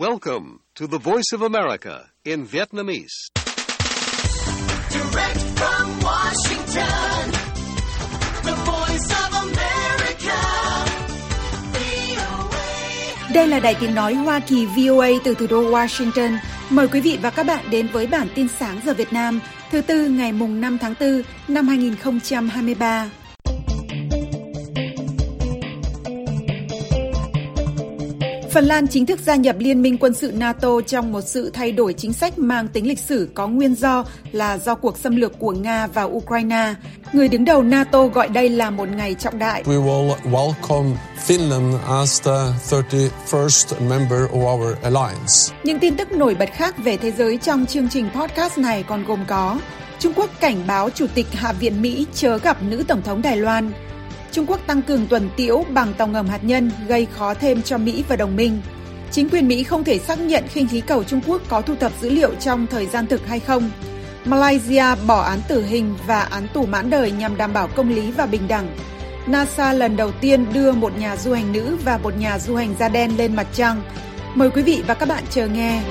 Welcome to the Voice of America in Vietnamese. Direct from Washington, the Voice of America, VOA. Đây là Đài Tiếng Nói Hoa Kỳ VOA từ thủ đô Washington. Mời quý vị và các bạn đến với bản tin sáng giờ Việt Nam, thứ Tư ngày mùng 5 tháng 4 năm 2023. Phần Lan chính thức gia nhập Liên minh quân sự NATO trong một sự thay đổi chính sách mang tính lịch sử có nguyên do là do cuộc xâm lược của Nga vào Ukraine. Người đứng đầu NATO gọi đây là một ngày trọng đại. We will welcome Finland as the 31st member of our alliance. Những tin tức nổi bật khác về thế giới trong chương trình podcast này còn gồm có: Trung Quốc cảnh báo Chủ tịch Hạ viện Mỹ chớ gặp nữ Tổng thống Đài Loan. Trung Quốc tăng cường tuần tiễu bằng tàu ngầm hạt nhân gây khó thêm cho Mỹ và đồng minh. Chính quyền Mỹ không thể xác nhận khinh khí cầu Trung Quốc có thu thập dữ liệu trong thời gian thực hay không. Malaysia bỏ án tử hình và án tù mãn đời nhằm đảm bảo công lý và bình đẳng. NASA lần đầu tiên đưa một nhà du hành nữ và một nhà du hành da đen lên mặt trăng. Mời quý vị và các bạn chờ nghe.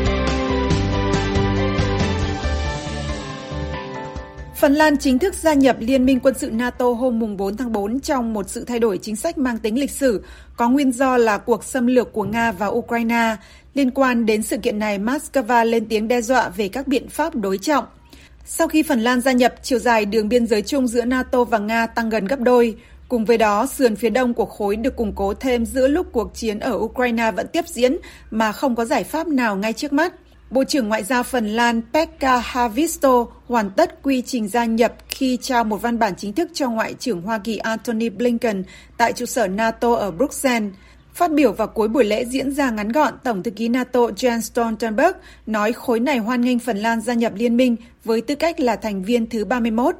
Phần Lan chính thức gia nhập Liên minh quân sự NATO hôm 4 tháng 4 trong một sự thay đổi chính sách mang tính lịch sử, có nguyên do là cuộc xâm lược của Nga vào Ukraine. Liên quan đến sự kiện này, Moscow lên tiếng đe dọa về các biện pháp đối trọng. Sau khi Phần Lan gia nhập, chiều dài đường biên giới chung giữa NATO và Nga tăng gần gấp đôi. Cùng với đó, sườn phía đông của khối được củng cố thêm giữa lúc cuộc chiến ở Ukraine vẫn tiếp diễn mà không có giải pháp nào ngay trước mắt. Bộ trưởng Ngoại giao Phần Lan Pekka Haavisto hoàn tất quy trình gia nhập khi trao một văn bản chính thức cho Ngoại trưởng Hoa Kỳ Antony Blinken tại trụ sở NATO ở Bruxelles. Phát biểu vào cuối buổi lễ diễn ra ngắn gọn, Tổng thư ký NATO Jens Stoltenberg nói khối này hoan nghênh Phần Lan gia nhập liên minh với tư cách là thành viên thứ 31.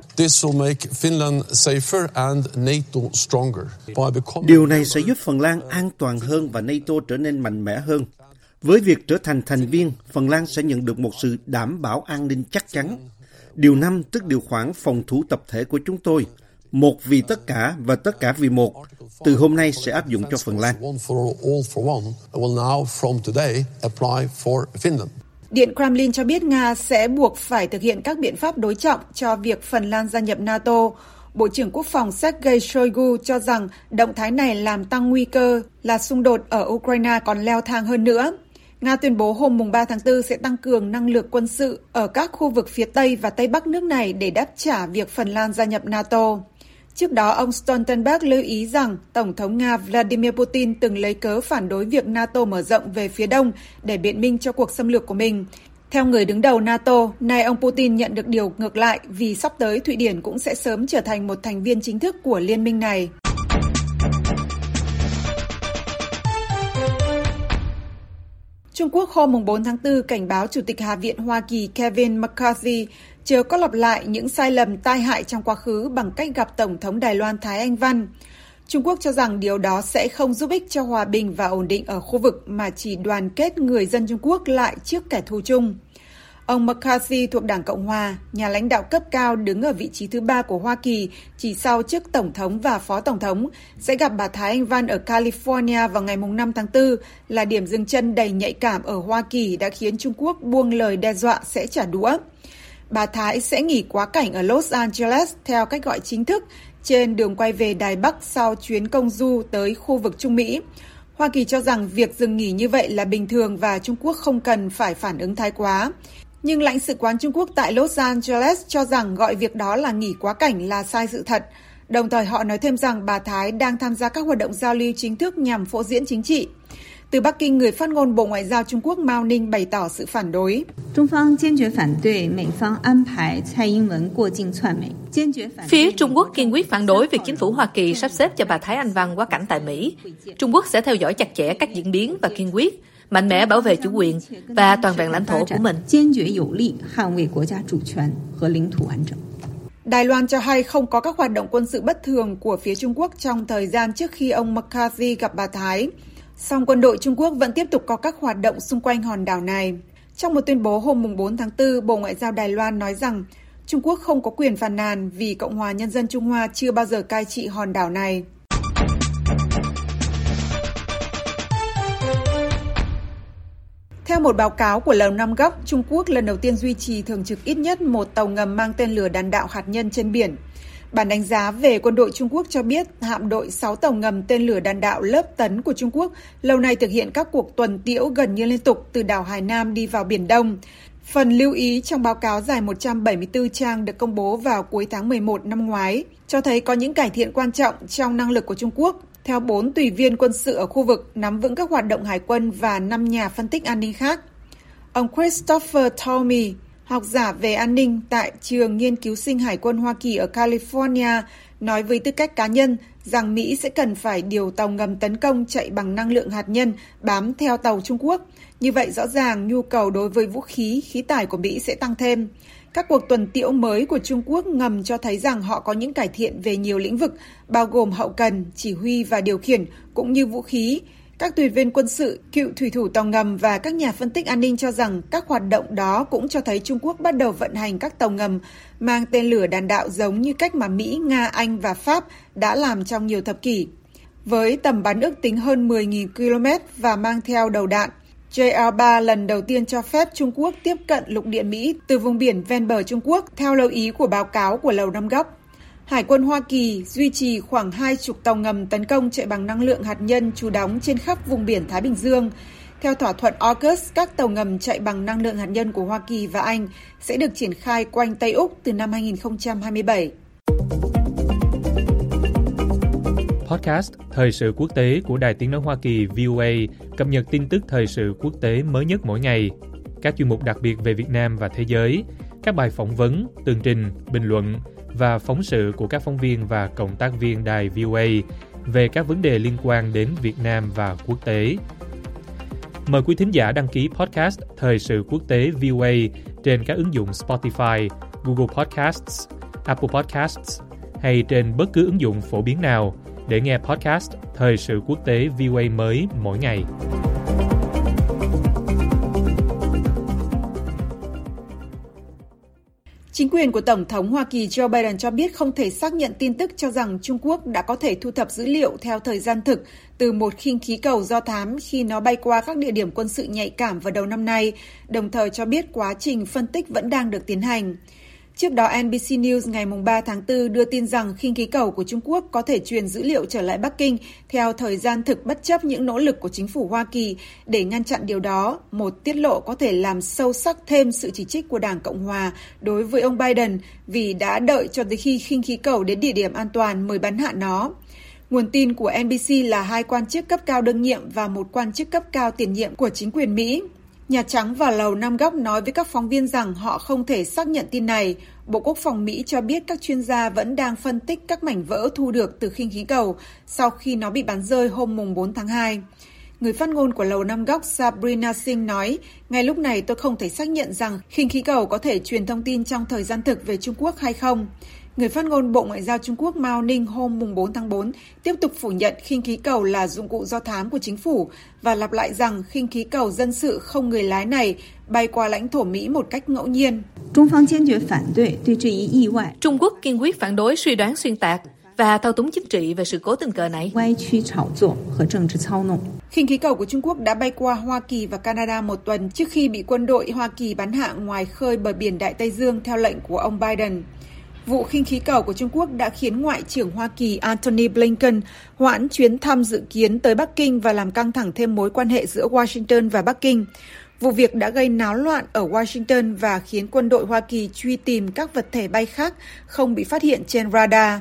Điều này sẽ giúp Phần Lan an toàn hơn và NATO trở nên mạnh mẽ hơn. Với việc trở thành thành viên, Phần Lan sẽ nhận được một sự đảm bảo an ninh chắc chắn. Điều 5, tức điều khoản phòng thủ tập thể của chúng tôi, một vì tất cả và tất cả vì một, từ hôm nay sẽ áp dụng cho Phần Lan. Điện Kremlin cho biết Nga sẽ buộc phải thực hiện các biện pháp đối trọng cho việc Phần Lan gia nhập NATO. Bộ trưởng Quốc phòng Sergei Shoigu cho rằng động thái này làm tăng nguy cơ là xung đột ở Ukraine còn leo thang hơn nữa. Nga tuyên bố hôm 3 tháng 4 sẽ tăng cường năng lực quân sự ở các khu vực phía Tây và Tây Bắc nước này để đáp trả việc Phần Lan gia nhập NATO. Trước đó, ông Stoltenberg lưu ý rằng Tổng thống Nga Vladimir Putin từng lấy cớ phản đối việc NATO mở rộng về phía Đông để biện minh cho cuộc xâm lược của mình. Theo người đứng đầu NATO, nay ông Putin nhận được điều ngược lại vì sắp tới Thụy Điển cũng sẽ sớm trở thành một thành viên chính thức của liên minh này. Trung Quốc hôm 4 tháng 4 cảnh báo Chủ tịch Hạ viện Hoa Kỳ Kevin McCarthy chớ có lặp lại những sai lầm tai hại trong quá khứ bằng cách gặp Tổng thống Đài Loan Thái Anh Văn. Trung Quốc cho rằng điều đó sẽ không giúp ích cho hòa bình và ổn định ở khu vực mà chỉ đoàn kết người dân Trung Quốc lại trước kẻ thù chung. Ông McCarthy thuộc Đảng Cộng Hòa, nhà lãnh đạo cấp cao đứng ở vị trí thứ 3 của Hoa Kỳ, chỉ sau chức Tổng thống và Phó Tổng thống, sẽ gặp bà Thái Anh Văn ở California vào ngày 5 tháng 4, là điểm dừng chân đầy nhạy cảm ở Hoa Kỳ đã khiến Trung Quốc buông lời đe dọa sẽ trả đũa. Bà Thái sẽ nghỉ quá cảnh ở Los Angeles theo cách gọi chính thức trên đường quay về Đài Bắc sau chuyến công du tới khu vực Trung Mỹ. Hoa Kỳ cho rằng việc dừng nghỉ như vậy là bình thường và Trung Quốc không cần phải phản ứng thái quá. Nhưng lãnh sự quán Trung Quốc tại Los Angeles cho rằng gọi việc đó là nghỉ quá cảnh là sai sự thật. Đồng thời họ nói thêm rằng bà Thái đang tham gia các hoạt động giao lưu chính thức nhằm phô diễn chính trị. Từ Bắc Kinh, người phát ngôn Bộ Ngoại giao Trung Quốc Mao Ninh bày tỏ sự phản đối. Phía Trung Quốc kiên quyết phản đối việc chính phủ Hoa Kỳ sắp xếp cho bà Thái Anh Văn quá cảnh tại Mỹ. Trung Quốc sẽ theo dõi chặt chẽ các diễn biến và kiên quyết mạnh mẽ bảo vệ chủ quyền và toàn vẹn lãnh thổ của mình. Đài Loan cho hay không có các hoạt động quân sự bất thường của phía Trung Quốc trong thời gian trước khi ông McCarthy gặp bà Thái. Song quân đội Trung Quốc vẫn tiếp tục có các hoạt động xung quanh hòn đảo này. Trong một tuyên bố hôm 4 tháng 4, Bộ Ngoại giao Đài Loan nói rằng Trung Quốc không có quyền phàn nàn vì Cộng hòa Nhân dân Trung Hoa chưa bao giờ cai trị hòn đảo này. Theo một báo cáo của Lầu Năm Góc, Trung Quốc lần đầu tiên duy trì thường trực ít nhất một tàu ngầm mang tên lửa đạn đạo hạt nhân trên biển. Bản đánh giá về quân đội Trung Quốc cho biết hạm đội 6 tàu ngầm tên lửa đạn đạo lớp tấn của Trung Quốc lâu nay thực hiện các cuộc tuần tiễu gần như liên tục từ đảo Hải Nam đi vào Biển Đông. Phần lưu ý trong báo cáo dài 174 trang được công bố vào cuối tháng 11 năm ngoái cho thấy có những cải thiện quan trọng trong năng lực của Trung Quốc. Theo 4 tùy viên quân sự ở khu vực nắm vững các hoạt động hải quân và 5 nhà phân tích an ninh khác. Ông Christopher Tomey, học giả về an ninh tại trường nghiên cứu sinh Hải quân Hoa Kỳ ở California, nói với tư cách cá nhân rằng Mỹ sẽ cần phải điều tàu ngầm tấn công chạy bằng năng lượng hạt nhân bám theo tàu Trung Quốc. Như vậy rõ ràng nhu cầu đối với vũ khí, khí tải của Mỹ sẽ tăng thêm. Các cuộc tuần tiễu mới của Trung Quốc ngầm cho thấy rằng họ có những cải thiện về nhiều lĩnh vực, bao gồm hậu cần, chỉ huy và điều khiển, cũng như vũ khí. Các tùy viên quân sự, cựu thủy thủ tàu ngầm và các nhà phân tích an ninh cho rằng các hoạt động đó cũng cho thấy Trung Quốc bắt đầu vận hành các tàu ngầm mang tên lửa đạn đạo giống như cách mà Mỹ, Nga, Anh và Pháp đã làm trong nhiều thập kỷ. Với tầm bắn ước tính hơn 10.000 km và mang theo đầu đạn, JR-3 lần đầu tiên cho phép Trung Quốc tiếp cận lục địa Mỹ từ vùng biển ven bờ Trung Quốc, theo lưu ý của báo cáo của Lầu Năm Góc. Hải quân Hoa Kỳ duy trì khoảng 20 tàu ngầm tấn công chạy bằng năng lượng hạt nhân trú đóng trên khắp vùng biển Thái Bình Dương. Theo thỏa thuận AUKUS, các tàu ngầm chạy bằng năng lượng hạt nhân của Hoa Kỳ và Anh sẽ được triển khai quanh Tây Úc từ năm 2027. Podcast Thời sự quốc tế của Đài Tiếng nói Hoa Kỳ VOA cập nhật tin tức thời sự quốc tế mới nhất mỗi ngày. Các chuyên mục đặc biệt về Việt Nam và thế giới, các bài phỏng vấn, tường trình, bình luận và phóng sự của các phóng viên và cộng tác viên đài VOA về các vấn đề liên quan đến Việt Nam và quốc tế. Mời quý thính giả đăng ký podcast Thời sự quốc tế VOA trên các ứng dụng Spotify, Google Podcasts, Apple Podcasts hay trên bất cứ ứng dụng phổ biến nào để nghe podcast Thời sự quốc tế VOA mới mỗi ngày. Chính quyền của Tổng thống Hoa Kỳ Joe Biden cho biết không thể xác nhận tin tức cho rằng Trung Quốc đã có thể thu thập dữ liệu theo thời gian thực từ một khinh khí cầu do thám khi nó bay qua các địa điểm quân sự nhạy cảm vào đầu năm nay, đồng thời cho biết quá trình phân tích vẫn đang được tiến hành. Trước đó, NBC News ngày 3 tháng 4 đưa tin rằng khinh khí cầu của Trung Quốc có thể truyền dữ liệu trở lại Bắc Kinh theo thời gian thực bất chấp những nỗ lực của chính phủ Hoa Kỳ để ngăn chặn điều đó, một tiết lộ có thể làm sâu sắc thêm sự chỉ trích của Đảng Cộng Hòa đối với ông Biden vì đã đợi cho tới khi khinh khí cầu đến địa điểm an toàn mới bắn hạ nó. Nguồn tin của NBC là 2 quan chức cấp cao đương nhiệm và 1 quan chức cấp cao tiền nhiệm của chính quyền Mỹ. Nhà Trắng và Lầu Năm Góc nói với các phóng viên rằng họ không thể xác nhận tin này. Bộ Quốc phòng Mỹ cho biết các chuyên gia vẫn đang phân tích các mảnh vỡ thu được từ khinh khí cầu sau khi nó bị bắn rơi hôm 4 tháng 2. Người phát ngôn của Lầu Năm Góc Sabrina Singh nói, ngay lúc này tôi không thể xác nhận rằng khinh khí cầu có thể truyền thông tin trong thời gian thực về Trung Quốc hay không. Người phát ngôn Bộ Ngoại giao Trung Quốc Mao Ning hôm 4 tháng 4 tiếp tục phủ nhận khinh khí cầu là dụng cụ do thám của chính phủ và lặp lại rằng khinh khí cầu dân sự không người lái này bay qua lãnh thổ Mỹ một cách ngẫu nhiên. Trung Quốc kiên quyết phản đối suy đoán xuyên tạc và thao túng chính trị về sự cố tình cờ này. Khinh khí cầu của Trung Quốc đã bay qua Hoa Kỳ và Canada một tuần trước khi bị quân đội Hoa Kỳ bắn hạ ngoài khơi bờ biển Đại Tây Dương theo lệnh của ông Biden. Vụ khinh khí cầu của Trung Quốc đã khiến Ngoại trưởng Hoa Kỳ Antony Blinken hoãn chuyến thăm dự kiến tới Bắc Kinh và làm căng thẳng thêm mối quan hệ giữa Washington và Bắc Kinh. Vụ việc đã gây náo loạn ở Washington và khiến quân đội Hoa Kỳ truy tìm các vật thể bay khác không bị phát hiện trên radar.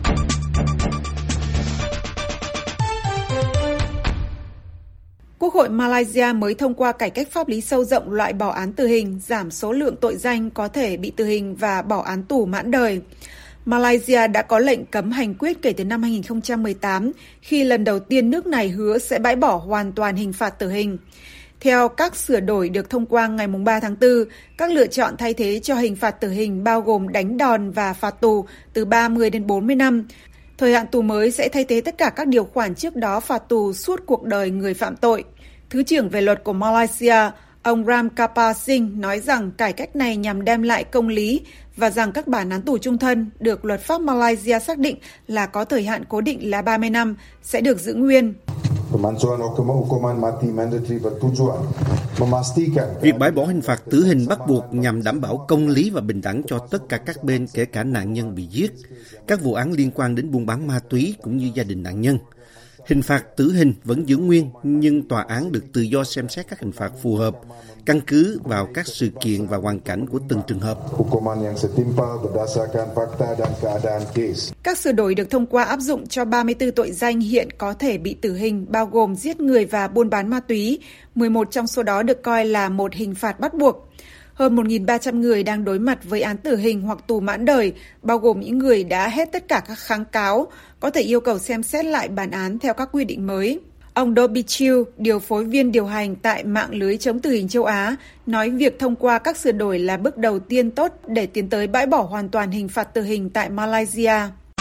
Quốc hội Malaysia mới thông qua cải cách pháp lý sâu rộng loại bỏ án tử hình, giảm số lượng tội danh có thể bị tử hình và bỏ án tù mãn đời. Malaysia đã có lệnh cấm hành quyết kể từ năm 2018, khi lần đầu tiên nước này hứa sẽ bãi bỏ hoàn toàn hình phạt tử hình. Theo các sửa đổi được thông qua ngày 3 tháng 4, các lựa chọn thay thế cho hình phạt tử hình bao gồm đánh đòn và phạt tù từ 30 đến 40 năm. Thời hạn tù mới sẽ thay thế tất cả các điều khoản trước đó phạt tù suốt cuộc đời người phạm tội. Thứ trưởng về luật của Malaysia, ông Ramkapal Singh nói rằng cải cách này nhằm đem lại công lý và rằng các bản án tù chung thân được luật pháp Malaysia xác định là có thời hạn cố định là 30 năm sẽ được giữ nguyên. Pemansuhan hukuman mati mandatory bertujuan Việc bãi bỏ hình phạt tử hình bắt buộc nhằm đảm bảo công lý và bình đẳng cho tất cả các bên, kể cả nạn nhân bị giết, các vụ án liên quan đến buôn bán ma túy cũng như gia đình nạn nhân. Hình phạt tử hình vẫn giữ nguyên, nhưng tòa án được tự do xem xét các hình phạt phù hợp, căn cứ vào các sự kiện và hoàn cảnh của từng trường hợp. Các sửa đổi được thông qua áp dụng cho 34 tội danh hiện có thể bị tử hình, bao gồm giết người và buôn bán ma túy. 11 trong số đó được coi là một hình phạt bắt buộc. Hơn 1.300 người đang đối mặt với án tử hình hoặc tù mãn đời, bao gồm những người đã hết tất cả các kháng cáo, có thể yêu cầu xem xét lại bản án theo các quy định mới. Ông Dobby Chiu, điều phối viên điều hành tại mạng lưới chống tử hình châu Á, nói việc thông qua các sửa đổi là bước đầu tiên tốt để tiến tới bãi bỏ hoàn toàn hình phạt tử hình tại Malaysia.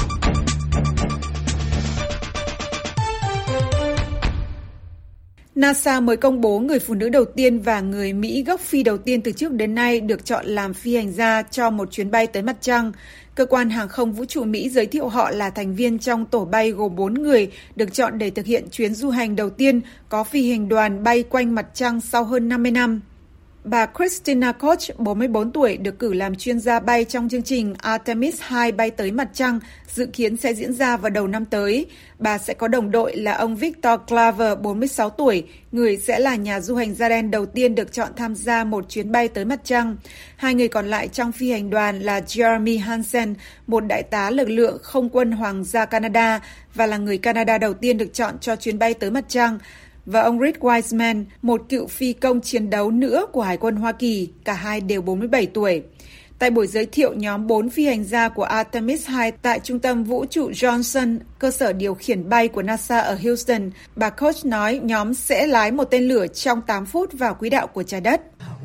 NASA mới công bố người phụ nữ đầu tiên và người Mỹ gốc Phi đầu tiên từ trước đến nay được chọn làm phi hành gia cho một chuyến bay tới mặt trăng. Cơ quan hàng không vũ trụ Mỹ giới thiệu họ là thành viên trong tổ bay gồm 4 người được chọn để thực hiện chuyến du hành đầu tiên có phi hành đoàn bay quanh mặt trăng sau hơn 50 năm. Bà Christina Koch, 44 tuổi, được cử làm chuyên gia bay trong chương trình Artemis 2 bay tới mặt trăng, dự kiến sẽ diễn ra vào đầu năm tới. Bà sẽ có đồng đội là ông Victor Claver, 46 tuổi, người sẽ là nhà du hành da đen đầu tiên được chọn tham gia một chuyến bay tới mặt trăng. Hai người còn lại trong phi hành đoàn là Jeremy Hansen, một đại tá lực lượng không quân Hoàng gia Canada và là người Canada đầu tiên được chọn cho chuyến bay tới mặt trăng, và ông Rick Wiseman, một cựu phi công chiến đấu nữa của Hải quân Hoa Kỳ, cả hai đều 47 tuổi. Tại buổi giới thiệu nhóm 4 phi hành gia của Artemis 2 tại Trung tâm Vũ trụ Johnson, cơ sở điều khiển bay của NASA ở Houston, bà Koch nói nhóm sẽ lái một tên lửa trong 8 phút vào quỹ đạo của trái đất.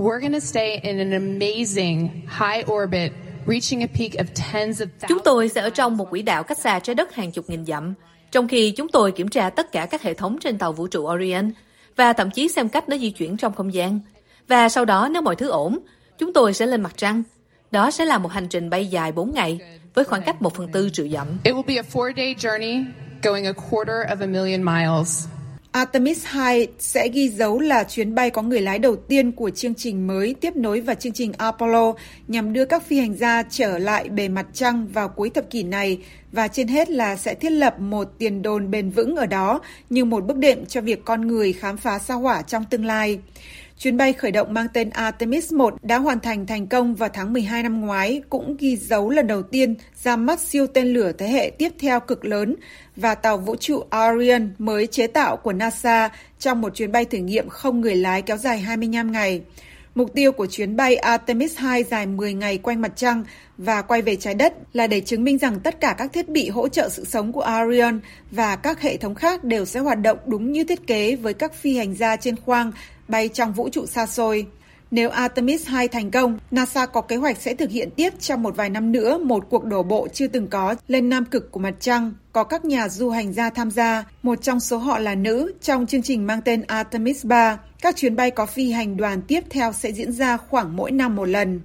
Chúng tôi sẽ ở trong một quỹ đạo cách xa trái đất hàng chục nghìn dặm, trong khi chúng tôi kiểm tra tất cả các hệ thống trên tàu vũ trụ Orion và thậm chí xem cách nó di chuyển trong không gian. Và sau đó, nếu mọi thứ ổn, chúng tôi sẽ lên mặt trăng. Đó sẽ là một hành trình bay dài 4 ngày với khoảng cách 1/4 triệu dặm. Artemis 2 sẽ ghi dấu là chuyến bay có người lái đầu tiên của chương trình mới tiếp nối vào chương trình Apollo nhằm đưa các phi hành gia trở lại bề mặt trăng vào cuối thập kỷ này, và trên hết là sẽ thiết lập một tiền đồn bền vững ở đó như một bước đệm cho việc con người khám phá sao Hỏa trong tương lai. Chuyến bay khởi động mang tên Artemis 1 đã hoàn thành thành công vào tháng 12 năm ngoái, cũng ghi dấu lần đầu tiên ra mắt siêu tên lửa thế hệ tiếp theo cực lớn và tàu vũ trụ Orion mới chế tạo của NASA trong một chuyến bay thử nghiệm không người lái kéo dài 25 ngày. Mục tiêu của chuyến bay Artemis 2 dài 10 ngày quanh mặt trăng và quay về trái đất là để chứng minh rằng tất cả các thiết bị hỗ trợ sự sống của Orion và các hệ thống khác đều sẽ hoạt động đúng như thiết kế với các phi hành gia trên khoang bay trong vũ trụ xa xôi. Nếu Artemis 2 thành công, NASA có kế hoạch sẽ thực hiện tiếp trong một vài năm nữa một cuộc đổ bộ chưa từng có lên Nam Cực của mặt trăng, có các nhà du hành gia tham gia, một trong số họ là nữ, trong chương trình mang tên Artemis 3. Các chuyến bay có phi hành đoàn tiếp theo sẽ diễn ra khoảng mỗi năm một lần.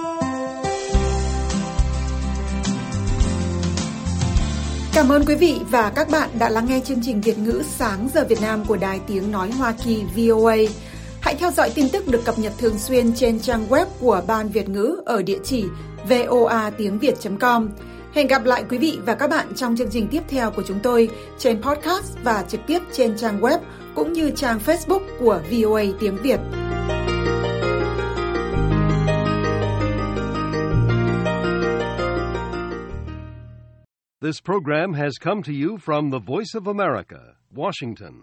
Cảm ơn quý vị và các bạn đã lắng nghe chương trình Việt ngữ Sáng giờ Việt Nam của Đài Tiếng Nói Hoa Kỳ VOA. Hãy theo dõi tin tức được cập nhật thường xuyên trên trang web của Ban Việt ngữ ở địa chỉ voatiengviet.com. Hẹn gặp lại quý vị và các bạn trong chương trình tiếp theo của chúng tôi trên podcast và trực tiếp trên trang web cũng như trang Facebook của VOA Tiếng Việt. This program has come to you from the Voice of America, Washington.